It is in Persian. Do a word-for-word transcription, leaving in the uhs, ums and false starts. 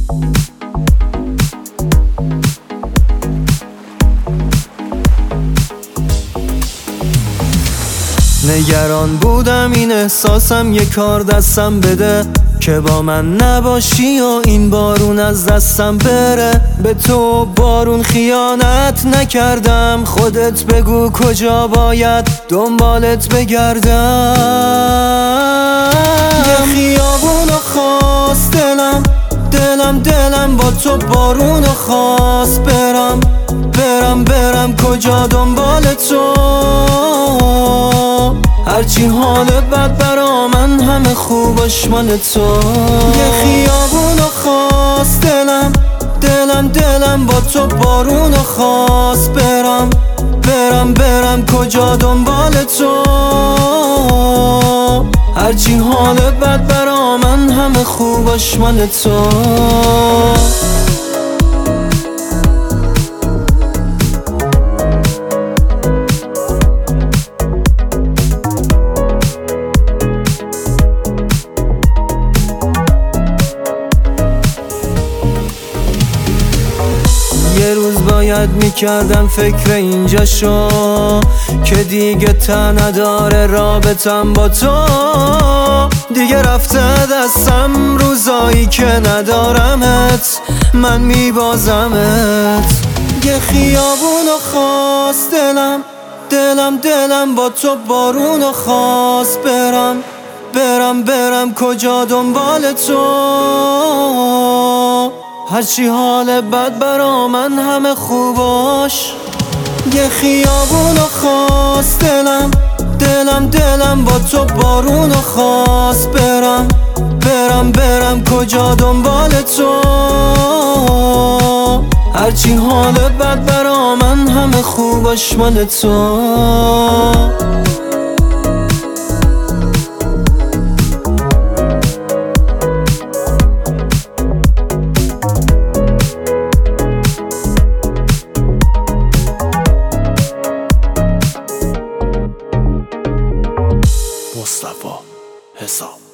نگران بودم این احساسم یه کار دستم بده که با من نباشی و این بارون از دستم بره. به تو بارون خیانت نکردم، خودت بگو کجا باید دنبالت بگردم. یه خیابونو خواست دلم دلم دلم با تو بارونو خواست برم برم برم کجا دنبال تو. هرچی حال بد برا من همه خوبش مال تو. یه خیابونو خواست دلم دلم دلم با تو بارونو خواست برم برم برم کجا دنبال تو. هرچی حال بد برا من همه خوبش مال تو. یه روز باید میکردم فکر اینجا شو که دیگه ته نداره رابطم با تو. دیگه رفته دستم روزایی که ندارمت، من میبازمت. یه خیابونو خواست دلم دلم دلم با تو بارونو خواست برم برم برم کجا دنبال تو. هرچی حال بد برا من همه خوباش. یه خیابونو خواست دلم دلم دلم با تو بارونو خواست برم برم برم کجا دنبال تو. هرچی حال بد برا من همه خوباش مال تو. مصطفی حساب